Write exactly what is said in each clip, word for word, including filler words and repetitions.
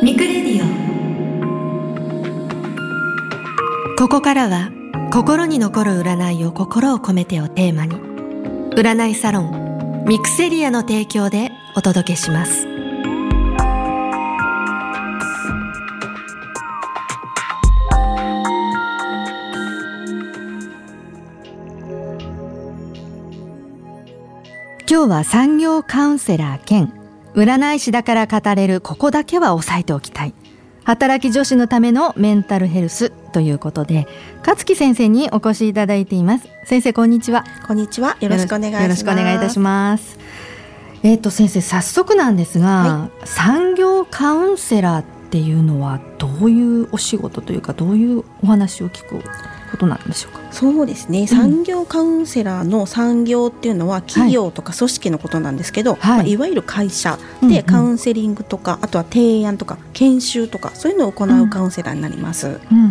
ミクレディオ。ここからは心に残る占いを心を込めてをテーマに、占いサロンミクセリアの提供でお届けします。今日は産業カウンセラー兼占い師だから語れるここだけは押さえておきたい働き女子のためのメンタルヘルスということで、勝木先生にお越しいただいています。先生、こんにちは。 こんにちは。よろしくお願いします。 よろしくお願いいたします。えーと先生、早速なんですが、はい、産業カウンセラーっていうのはどういうお仕事というか、どういうお話を聞くことなんでしょうか。 そうですね、産業カウンセラーの産業っていうのは企業とか組織のことなんですけど、はいまあ、いわゆる会社でカウンセリングとか、うんうん、あとは提案とか研修とかそういうのを行うカウンセラーになります、うんうんうんうん、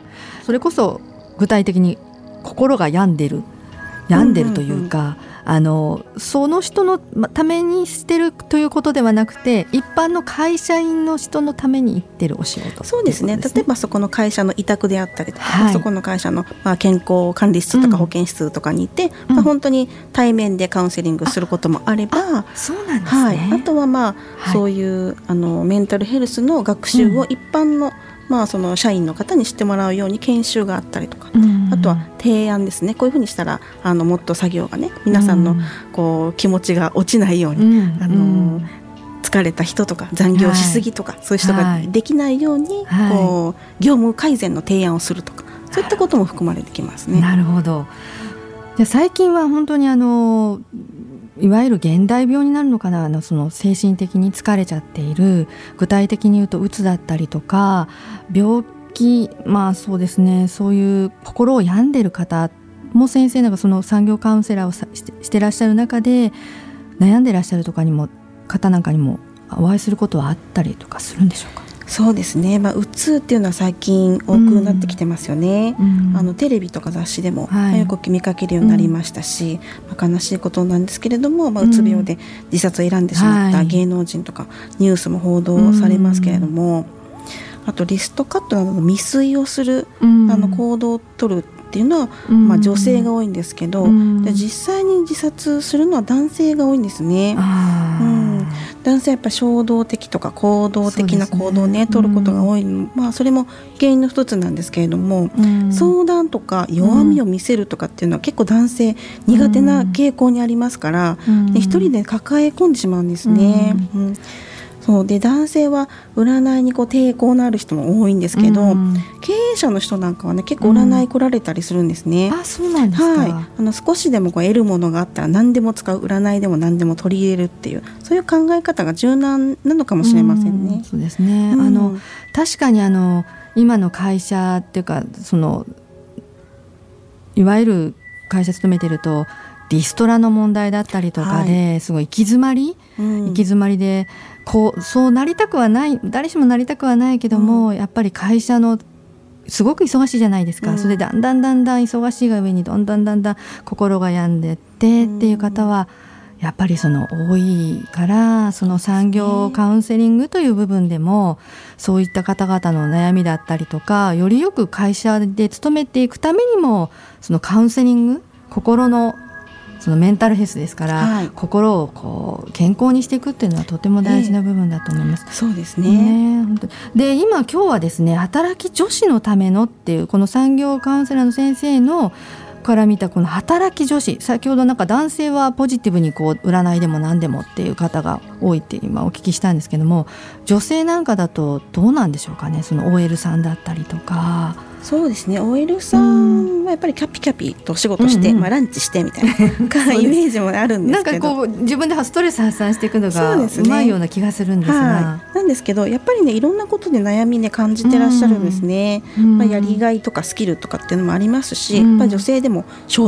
それこそ具体的に心が病んでる病んでるというか、うんうんうん、あのその人のためにしてるということではなくて、一般の会社員の人のために行ってるお仕事。 そうですね。例えばそこの会社の委託であったりとか、はい、そこの会社の、まあ、健康管理室とか保健室とかに行って、うんまあ、本当に対面でカウンセリングすることもあれば、 あそうなんですね、 はい、あとは、まあはい、そういうあのメンタルヘルスの学習を一般の、うんまあ、その社員の方に知ってもらうように研修があったりとか、うん、あとは提案ですね。こういうふうにしたらあのもっと作業がね、皆さんのこう気持ちが落ちないように、うん、あの疲れた人とか残業しすぎとか、はい、そういう人ができないように、はい、こう業務改善の提案をするとか、そういったことも含まれてきますね。 なるほど。じゃあ最近は本当にあのいわゆる現代病になるのかな、あのその精神的に疲れちゃっている、具体的に言うとうつだったりとか病気、まあそうですね、そういう心を病んでいる方も先生なんかその産業カウンセラーをさ して, してらっしゃる中で悩んでらっしゃるとかにも方なんかにもお会いすることはあったりとかするんでしょうか。 そうですね、まあ、うつっていうのは最近多くなってきてますよね、うん、あのテレビとか雑誌でも、はい、よく見かけるようになりましたし、うんまあ、悲しいことなんですけれども、まあ、うつ病で自殺を選んでしまった芸能人とかニュースも報道されますけれども、うん、あとリストカットなどの未遂をする、うん、あの行動を取るっていうのは、うんまあ、女性が多いんですけど、うん、で実際に自殺するのは男性が多いんですね。うん、男性はやっぱり衝動的とか行動的な行動を、ねね、取ることが多い、うんまあ、それも原因の一つなんですけれども、うん、相談とか弱みを見せるとかっていうのは結構男性苦手な傾向にありますから、うん、で一人で抱え込んでしまうんですね、うんうんそうで男性は占いにこう抵抗のある人も多いんですけど、うん、経営者の人なんかはね結構占い来られたりするんですね、 うん、あそうなんですか、 はい、あの少しでもこう得るものがあったら何でも使う、占いでも何でも取り入れるっていうそういう考え方が柔軟なのかもしれませんね、 うん、そうですね、うん、あの確かにあの今の会社っていうかそのいわゆる会社勤めてるとリストラの問題だったりとかですごい行き詰まり、うん、行き詰まりでこうそうなりたくはない、誰しもなりたくはないけども、うん、やっぱり会社のすごく忙しいじゃないですか、うん、それでだんだんだんだん忙しいが上にどんどんだんだん心が病んでってっていう方はやっぱりその多いから、その産業カウンセリングという部分でもそういった方々の悩みだったりとか、よりよく会社で勤めていくためにもそのカウンセリング、心のそのメンタルヘルスですから、はい、心をこう健康にしていくっていうのはとても大事な部分だと思います、 えー、そうですね、 ね本当で今今日はですね、働き女子のためのっていうこの産業カウンセラーの先生のから見たこの働き女子、先ほどなんか男性はポジティブにこう占いでも何でもっていう方が多いって今お聞きしたんですけども、女性なんかだとどうなんでしょうかね、その オーエル さんだったりとか。 そうですね、 オーエル さんはやっぱりキャピキャピと仕事して、うんうんまあ、ランチしてみたいなイメージもあるんですけど、 なんかこう自分でストレス発散していくのがうまいような気がするんですが、 はい、なんですけどやっぱりねいろんなことで悩みね感じてらっしゃるんですね、うんまあ、やりがいとかスキルとかっていうのもありますし、うん、やっぱり女性でも昇進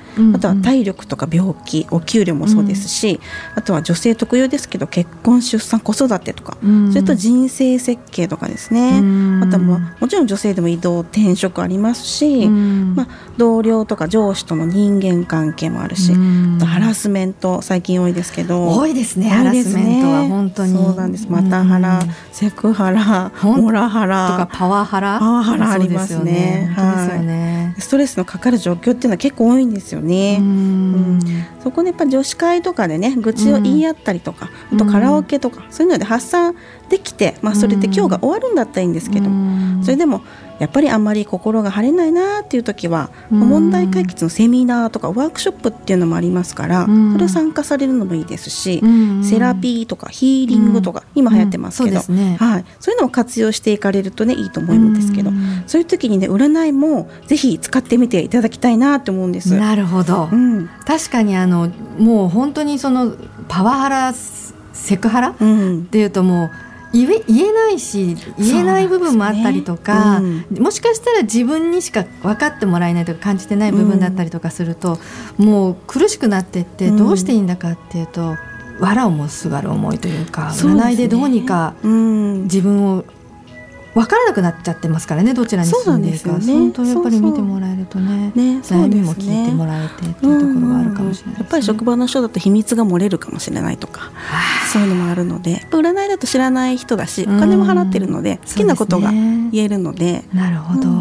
うんうん、あとは体力とか病気、お給料もそうですし、うん、あとは女性特有ですけど結婚出産子育てとか、うん、それと人生設計とかですね、うん、あとはもうもちろん女性でも移動転職ありますし、うん、まあ、同僚とか上司との人間関係もあるし、うん、あとハラスメント最近多いですけど、 多いですね。ハラスメントは本当にそうなんです。マタハラ、うん、セクハラ、モラハラとかパワハラパワハラありますね。はい、ストレスのかかる状況っていうのは結構多いんですよね。うん、うん、そこでやっぱ女子会とかでね愚痴を言い合ったりとか、うん、あとカラオケとかそういうので発散できて、まあ、それで今日が終わるんだったらいいんですけど、うん、それでもやっぱりあんまり心が晴れないなっていう時は、うん、問題解決のセミナーとかワークショップっていうのもありますから、うん、それを参加されるのもいいですし、うん、セラピーとかヒーリングとか、うん、今流行ってますけど、うん そうですね、はい、そういうのを活用していかれるとねいいと思うんですけど、うん、そういう時にね占いもぜひ使ってみていただきたいなと思うんです。 なるほど、うん、確かにあのもう本当にそのパワハラセクハラ、うん、っていうともう言え、言えないし言えない部分もあったりとか、ね、うん、もしかしたら自分にしか分かってもらえないとか感じてない部分だったりとかすると、うん、もう苦しくなっていってどうしていいんだかっていうと、うん、藁をもすがる思いというか、占いでどうにか自分を分からなくなっちゃってますからね、どちらに住んでいるか。本当、ね、やっぱり見てもらえると ね, ね悩みも聞いてもらえてっていうところがあるかもしれないですね。 やっぱり職場の人だと秘密が漏れるかもしれないとか、そういうのもあるので、占いだと知らない人だしお金も払ってるので好きなことが言えるの で, で、ね、 なるほど、うん、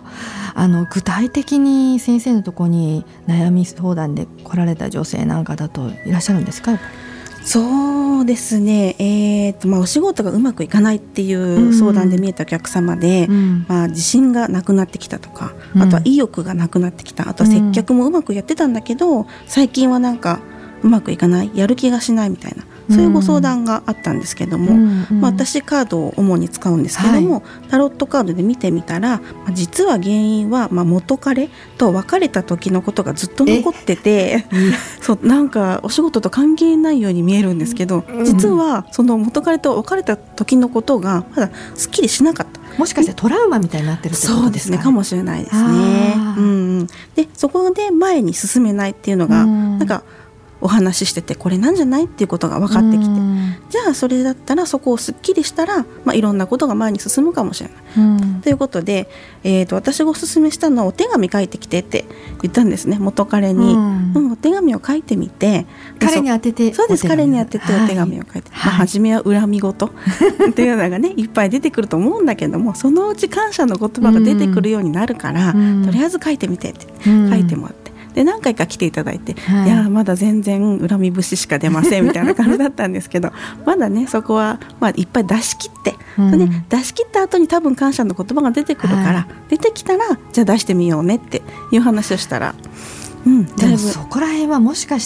あの具体的に先生のところに悩み相談で来られた女性なんかだといらっしゃるんですか？やっぱりそうですね、えーとまあ、お仕事がうまくいかないっていう相談で見えたお客様で、うん、まあ、自信がなくなってきたとか、うん、あとは意欲がなくなってきた、あとは接客もうまくやってたんだけど、うん、最近はなんかうまくいかない、やる気がしないみたいな、そういうご相談があったんですけども、うんうん、まあ、私カードを主に使うんですけども、はい、タロットカードで見てみたら、まあ、実は原因は、まあ、元彼と別れた時のことがずっと残ってて、そうなんかお仕事と関係ないように見えるんですけど、うん、実はその元彼と別れた時のことがまだすっきりしなかった。 もしかしてトラウマみたいになってるってことですか？ そうですね、かもしれないですね。うん、でそこで前に進めないっていうのが、うん、なんかお話ししててこれなんじゃないっていうことが分かってきて、じゃあそれだったらそこをすっきりしたら、まあ、いろんなことが前に進むかもしれない、うん、ということで、えー、と私がおすすめしたのはお手紙書いてきてって言ったんですね、元彼に、うんうん、お手紙を書いてみて、 彼に当てて、 そうです、彼に当ててお手紙を書いて、はい、まあ、初めは恨み事っていうのがねいっぱい出てくると思うんだけども、そのうち感謝の言葉が出てくるようになるから、うん、とりあえず書いてみてって書いてもらって、で何回か来ていただいて、はい、いやまだ全然恨み節しか出ませんみたいな感じだったんですけどまだねそこは、まあ、いっぱい出し切って、うんね、出し切った後に多分感謝の言葉が出てくるから、はい、出てきたらじゃあ出してみようねっていう話をしたら、 うん、でもそこら辺はもしかして、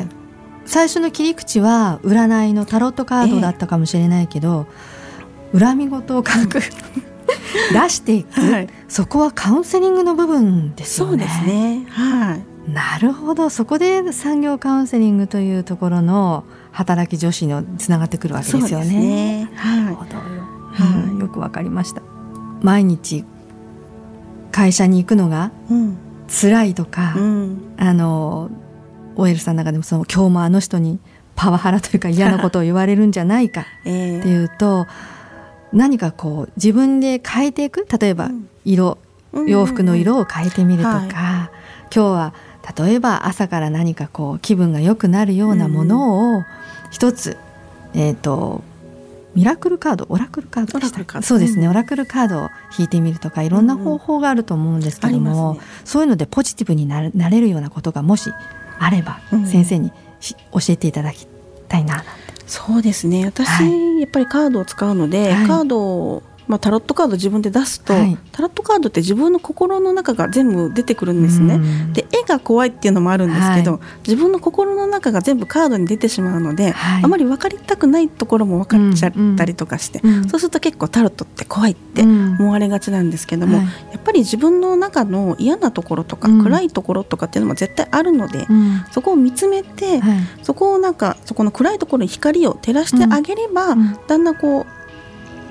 うん、最初の切り口は占いのタロットカードだったかもしれないけど、えー、恨み事を書く出していく、はい、そこはカウンセリングの部分ですよね。 そうですね、はい、 なるほど、そこで産業カウンセリングというところの働き女子につながってくるわけですよね。そうですね、はい、なるほど、はい、よくわかりました。毎日会社に行くのが辛いとか、うん、あの オーエル さんの中でもその今日もあの人にパワハラというか嫌なことを言われるんじゃないかっていうと、えー、何かこう自分で変えていく、例えば色、うん、洋服の色を変えてみるとか、うんうんうん、はい、今日は例えば朝から何かこう気分が良くなるようなものを一つ、うん、えーとミラクルカード、オラクルカードでした。そうですね、オラクルカードを引いてみるとか、いろんな方法があると思うんですけども、うんね、そういうのでポジティブになる、なれるようなことがもしあれば、うん、先生に教えていただきたいななんて。 そうですね、私、はい、やっぱりカードを使うので、はい、カードをまあ、タロットカード自分で出すと、はい、タロットカードって自分の心の中が全部出てくるんですね。で絵が怖いっていうのもあるんですけど、はい、自分の心の中が全部カードに出てしまうので、はい、あまり分かりたくないところも分かっちゃったりとかして、うんうん、そうすると結構タロットって怖いって思われがちなんですけども、うん、やっぱり自分の中の嫌なところとか、うん、暗いところとかっていうのも絶対あるので、うん、そこを見つめて、はい、そこをなんかそこの暗いところに光を照らしてあげれば、うん、だんだんこう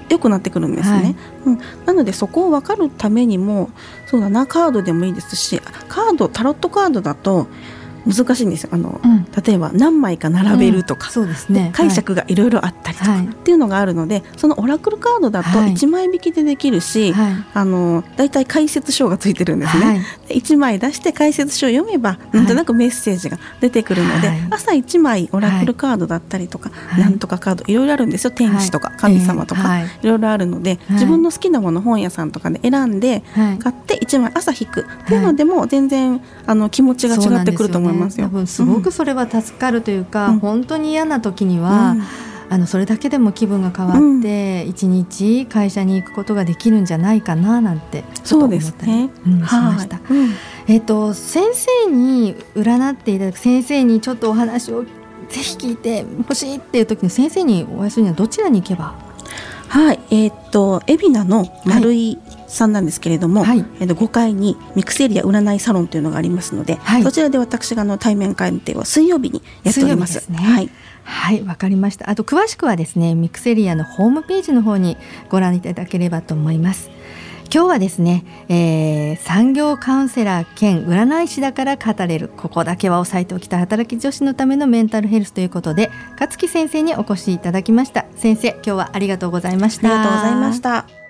良くなってくるんですね、はいうん、なのでそこを分かるためにもそうだなカードでもいいですしカードタロットカードだと難しいんですよあの、うん、例えば何枚か並べるとか、うんそうですね、解釈がいろいろあったりとか、はい、っていうのがあるのでそのオラクルカードだといちまい引きでできるし、はい、あのだいたい解説書がついてるんですね、はい、いちまい出して解説書を読めばなんとなくメッセージが出てくるので、はい、朝いちまいオラクルカードだったりとか、はい、なんとかカードいろいろあるんですよ天使とか神様とか、はい、いろいろあるので、はい、自分の好きなもの本屋さんとかで選んで買っていちまい朝引くっていうのでも全然あの気持ちが違ってくると思います。 多分すごくそれは助かるというか、うん、本当に嫌な時には、うん、あのそれだけでも気分が変わって一、うん、日会社に行くことができるんじゃないかななんてちょっと思ったり、ねうん、しました、はいうんえー、と先生に占っていただく先生にちょっとお話をぜひ聞いてほしいっていう時に先生にお会いするにはどちらに行けば？ はい、えー、っと海老名の丸井さんなんですけれども、はいえー、とごかいにミクセリア占いサロンというのがありますので、はい、そちらで私がの対面鑑定を水曜日にやっております。 水曜日ですね。はいはい、わかりました。あと詳しくはですねミクセリアのホームページの方にご覧いただければと思います。今日はですね、えー、産業カウンセラー兼占い師だから語れるここだけは押さえておきたい働き女子のためのメンタルヘルスということで勝木先生にお越しいただきました。先生今日はありがとうございました。 ありがとうございました。